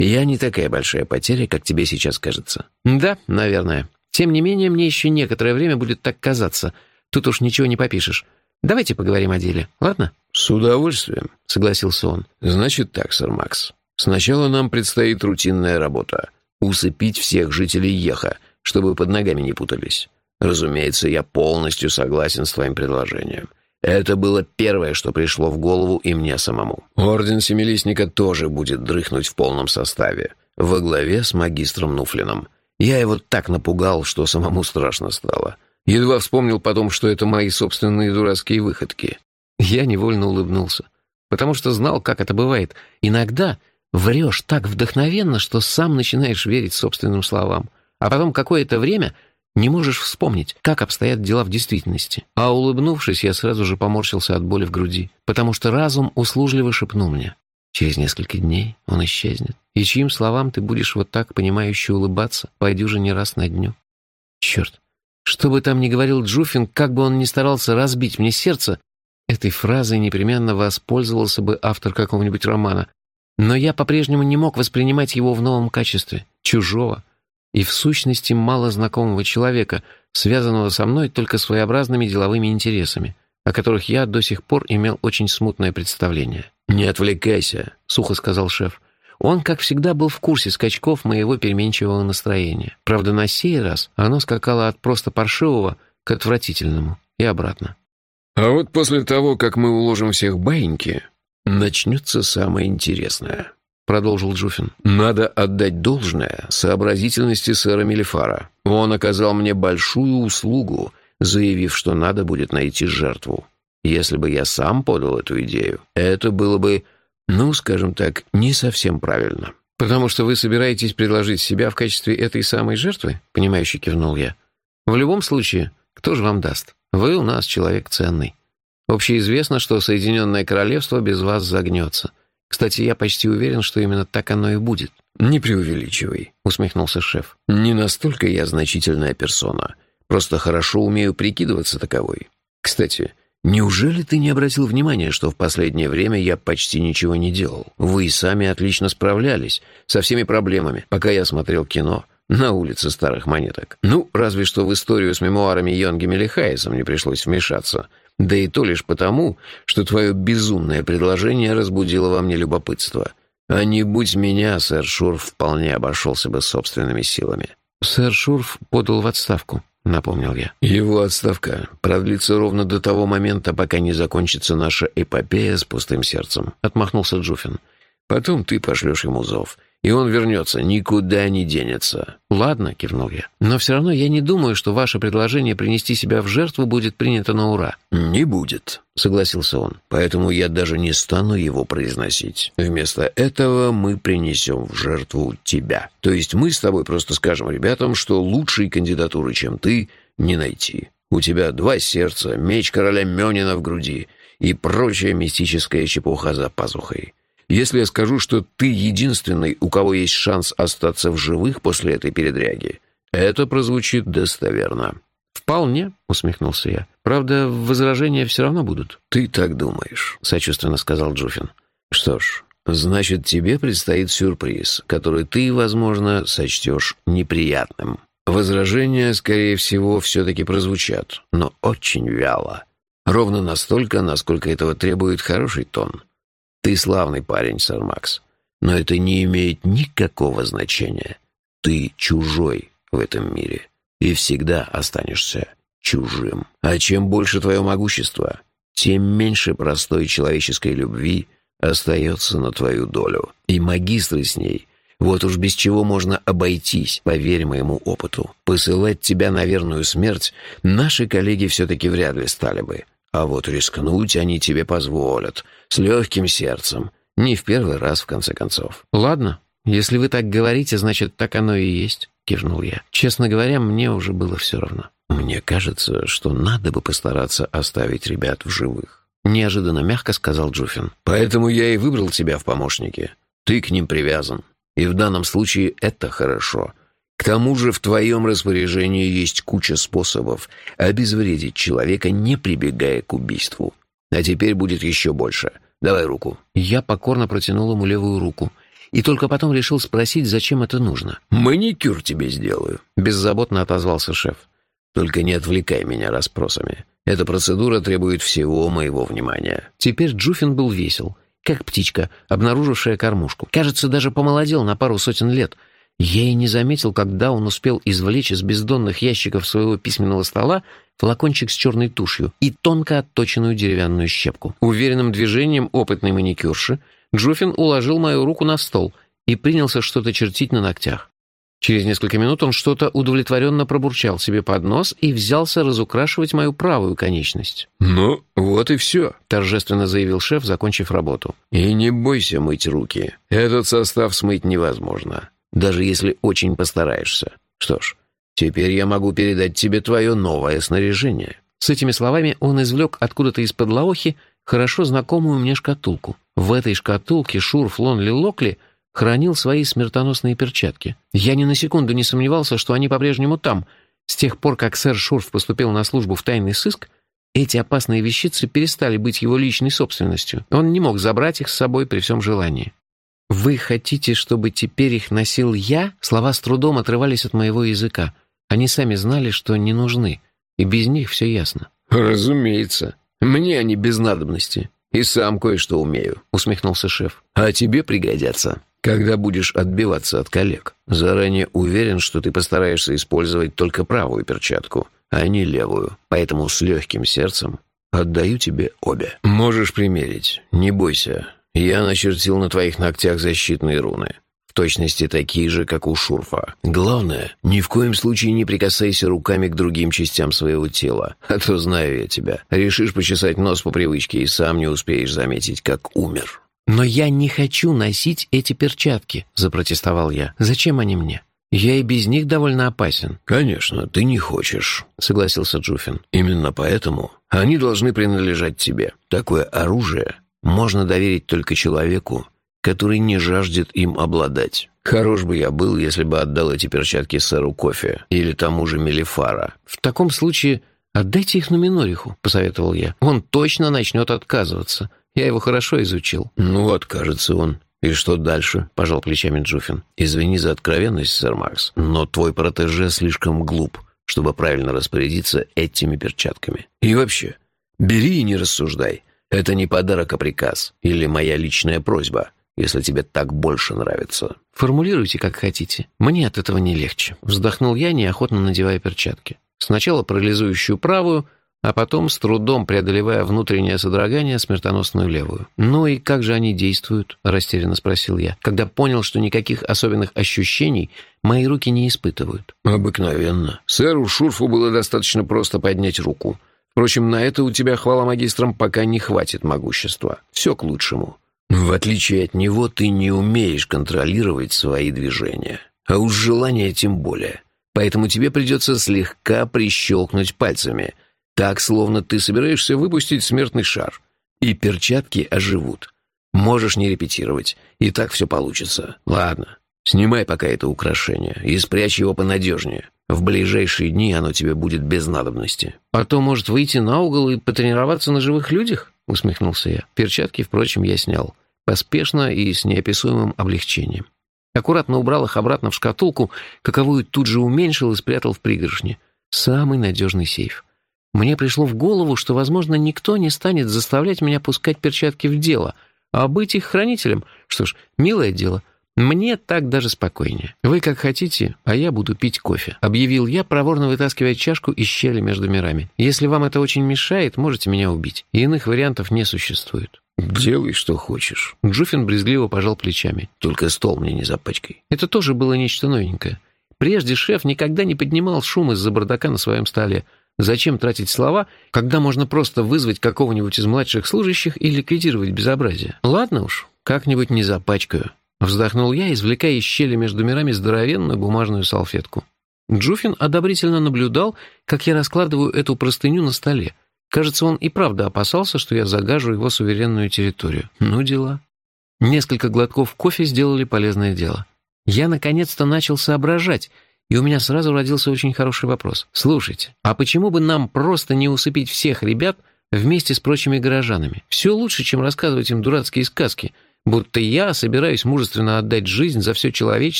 Я не такая большая потеря, как тебе сейчас кажется». «Да, наверное. Тем не менее, мне еще некоторое время будет так казаться. Тут уж ничего не попишешь. Давайте поговорим о деле, ладно?» «С удовольствием», — согласился он. «Значит так, сэр Макс. Сначала нам предстоит рутинная работа — усыпить всех жителей Еха, чтобы под ногами не путались. Разумеется, я полностью согласен с твоим предложением. Это было первое, что пришло в голову и мне самому. Орден Семилистника тоже будет дрыхнуть в полном составе, во главе с магистром Нуфлином. Я его так напугал, что самому страшно стало. Едва вспомнил потом, что это мои собственные дурацкие выходки». Я невольно улыбнулся, потому что знал, как это бывает. Иногда врешь так вдохновенно, что сам начинаешь верить собственным словам, а потом какое-то время не можешь вспомнить, как обстоят дела в действительности. А улыбнувшись, я сразу же поморщился от боли в груди, потому что разум услужливо шепнул мне: через несколько дней он исчезнет. И чьим словам ты будешь вот так понимающе улыбаться, пойди уже не раз на дню. Черт, что бы там ни говорил Джуфин, как бы он ни старался разбить мне сердце, этой фразой непременно воспользовался бы автор какого-нибудь романа. Но я по-прежнему не мог воспринимать его в новом качестве, чужого и в сущности малознакомого человека, связанного со мной только своеобразными деловыми интересами, о которых я до сих пор имел очень смутное представление. «Не отвлекайся», — сухо сказал шеф. Он, как всегда, был в курсе скачков моего переменчивого настроения. Правда, на сей раз оно скакало от просто паршивого к отвратительному и обратно. «А вот после того, как мы уложим всех в баиньки, начнется самое интересное», — продолжил Джуфин. «Надо отдать должное сообразительности сэра Мелифара. Он оказал мне большую услугу, заявив, что надо будет найти жертву. Если бы я сам подал эту идею, это было бы, ну, скажем так, не совсем правильно». «Потому что вы собираетесь предложить себя в качестве этой самой жертвы?» — понимающе кивнул я. «В любом случае, кто же вам даст? Вы у нас человек ценный. Общеизвестно, что Соединенное Королевство без вас загнется. Кстати, я почти уверен, что именно так оно и будет». «Не преувеличивай», — усмехнулся шеф. «Не настолько я значительная персона. Просто хорошо умею прикидываться таковой. Кстати, неужели ты не обратил внимания, что в последнее время я почти ничего не делал? Вы и сами отлично справлялись со всеми проблемами, пока я смотрел кино на улице старых монеток. Ну, разве что в историю с мемуарами Йонги Мелихаесом не пришлось вмешаться. Да и то лишь потому, что твое безумное предложение разбудило во мне любопытство. А не будь меня, сэр Шурф вполне обошелся бы собственными силами». «Сэр Шурф подал в отставку», — напомнил я. «Его отставка продлится ровно до того момента, пока не закончится наша эпопея с пустым сердцем», — отмахнулся Джуфин. «Потом ты пошлешь ему зов, и он вернется, никуда не денется». «Ладно», — кивнул я. «Но все равно я не думаю, что ваше предложение принести себя в жертву будет принято на ура». «Не будет», — согласился он. «Поэтому я даже не стану его произносить. Вместо этого мы принесем в жертву тебя. То есть мы с тобой просто скажем ребятам, что лучшей кандидатуры, чем ты, не найти. У тебя 2 сердца, меч короля Мёнина в груди и прочая мистическая чепуха за пазухой. Если я скажу, что ты единственный, у кого есть шанс остаться в живых после этой передряги, это прозвучит достоверно». «Вполне», — усмехнулся я. «Правда, возражения все равно будут». «Ты так думаешь», — сочувственно сказал Джуфин. «Что ж, значит, тебе предстоит сюрприз, который ты, возможно, сочтешь неприятным. Возражения, скорее всего, все-таки прозвучат, но очень вяло. Ровно настолько, насколько этого требует хороший тон. Ты славный парень, сэр Макс, но это не имеет никакого значения. Ты чужой в этом мире и всегда останешься чужим. А чем больше твое могущество, тем меньше простой человеческой любви остается на твою долю. И магистры с ней, вот уж без чего можно обойтись, поверь моему опыту. Посылать тебя на верную смерть наши коллеги все-таки вряд ли стали бы. А вот рискнуть они тебе позволят, с легким сердцем, не в первый раз, в конце концов». «Ладно, если вы так говорите, значит, так оно и есть», — кивнул я. «Честно говоря, мне уже было все равно». «Мне кажется, что надо бы постараться оставить ребят в живых», — неожиданно мягко сказал Джуфин. «Поэтому я и выбрал тебя в помощники. Ты к ним привязан, и в данном случае это хорошо. К тому же в твоем распоряжении есть куча способов обезвредить человека, не прибегая к убийству. А теперь будет еще больше. Давай руку». Я покорно протянул ему левую руку, и только потом решил спросить, зачем это нужно. «Маникюр тебе сделаю», — беззаботно отозвался шеф. «Только не отвлекай меня расспросами. Эта процедура требует всего моего внимания». Теперь Джуфин был весел, как птичка, обнаружившая кормушку. Кажется, даже помолодел на пару сотен лет. Я и не заметил, когда он успел извлечь из бездонных ящиков своего письменного стола флакончик с черной тушью и тонко отточенную деревянную щепку. Уверенным движением опытной маникюрши Джуфин уложил мою руку на стол и принялся что-то чертить на ногтях. Через несколько минут он что-то удовлетворенно пробурчал себе под нос и взялся разукрашивать мою правую конечность. «Ну, вот и все», — торжественно заявил шеф, закончив работу. «И не бойся мыть руки. Этот состав смыть невозможно, даже если очень постараешься. Что ж, теперь я могу передать тебе твое новое снаряжение». С этими словами он извлек откуда-то из-под лаохи хорошо знакомую мне шкатулку. В этой шкатулке Шурф Лонли Локли хранил свои смертоносные перчатки. Я ни на секунду не сомневался, что они по-прежнему там. С тех пор, как сэр Шурф поступил на службу в тайный сыск, эти опасные вещицы перестали быть его личной собственностью. Он не мог забрать их с собой при всем желании. «Вы хотите, чтобы теперь их носил я?» Слова с трудом отрывались от моего языка. Они сами знали, что не нужны, и без них все ясно. «Разумеется. Мне они без надобности. И сам кое-что умею», — усмехнулся шеф. «А тебе пригодятся, когда будешь отбиваться от коллег. Заранее уверен, что ты постараешься использовать только правую перчатку, а не левую. Поэтому с легким сердцем отдаю тебе обе. Можешь примерить, не бойся. Я начертил на твоих ногтях защитные руны. В точности такие же, как у Шурфа. Главное, ни в коем случае не прикасайся руками к другим частям своего тела. А то знаю я тебя. Решишь почесать нос по привычке и сам не успеешь заметить, как умер». «Но я не хочу носить эти перчатки», — запротестовал я. «Зачем они мне? Я и без них довольно опасен». «Конечно, ты не хочешь», — согласился Джуфин. «Именно поэтому они должны принадлежать тебе. Такое оружие можно доверить только человеку, который не жаждет им обладать. Хорош бы я был, если бы отдал эти перчатки сэру Кофе или тому же Мелифара». «В таком случае отдайте их Нуминориху», — посоветовал я. «Он точно начнет отказываться. Я его хорошо изучил». «Ну, откажется он. И что дальше?» — пожал плечами Джуфин. «Извини за откровенность, сэр Макс, но твой протеже слишком глуп, чтобы правильно распорядиться этими перчатками. И вообще, бери и не рассуждай. Это не подарок, а приказ. Или моя личная просьба, если тебе так больше нравится». «Формулируйте, как хотите. Мне от этого не легче», — вздохнул я, неохотно надевая перчатки. Сначала парализующую правую, а потом, с трудом преодолевая внутреннее содрогание, смертоносную левую. «Ну и как же они действуют?» — растерянно спросил я, когда понял, что никаких особенных ощущений мои руки не испытывают. «Обыкновенно. Сэру Шурфу было достаточно просто поднять руку. Впрочем, на это у тебя, хвала магистрам, пока не хватит могущества. Все к лучшему. В отличие от него, ты не умеешь контролировать свои движения. А уж желание тем более. Поэтому тебе придется слегка прищелкнуть пальцами, так, словно ты собираешься выпустить смертный шар. И перчатки оживут. Можешь не репетировать, и так все получится. Ладно, снимай пока это украшение и спрячь его понадежнее. В ближайшие дни оно тебе будет без надобности». «А то, может, выйти на угол и потренироваться на живых людях?» — усмехнулся я. Перчатки, впрочем, я снял. Поспешно и с неописуемым облегчением. Аккуратно убрал их обратно в шкатулку, каковую тут же уменьшил и спрятал в пригоршне. Самый надежный сейф. Мне пришло в голову, что, возможно, никто не станет заставлять меня пускать перчатки в дело, а быть их хранителем. Что ж, милое дело. Мне так даже спокойнее. «Вы как хотите, а я буду пить кофе», — объявил я, проворно вытаскивая чашку из щели между мирами. «Если вам это очень мешает, можете меня убить. Иных вариантов не существует». «Делай, что хочешь». Джуфин брезгливо пожал плечами. «Только стол мне не запачкай». Это тоже было нечто новенькое. Прежде шеф никогда не поднимал шум из-за бардака на своем столе. Зачем тратить слова, когда можно просто вызвать какого-нибудь из младших служащих и ликвидировать безобразие? Ладно уж, как-нибудь не запачкаю. Вздохнул я, извлекая из щели между мирами здоровенную бумажную салфетку. Джуфин одобрительно наблюдал, как я раскладываю эту простыню на столе. Кажется, он и правда опасался, что я загажу его суверенную территорию. Ну, дела. Несколько глотков кофе сделали полезное дело. Я наконец-то начал соображать, и у меня сразу родился очень хороший вопрос. «Слушайте, а почему бы нам просто не усыпить всех ребят вместе с прочими горожанами? Все лучше, чем рассказывать им дурацкие сказки. будто я собираюсь мужественно отдать жизнь за все человечество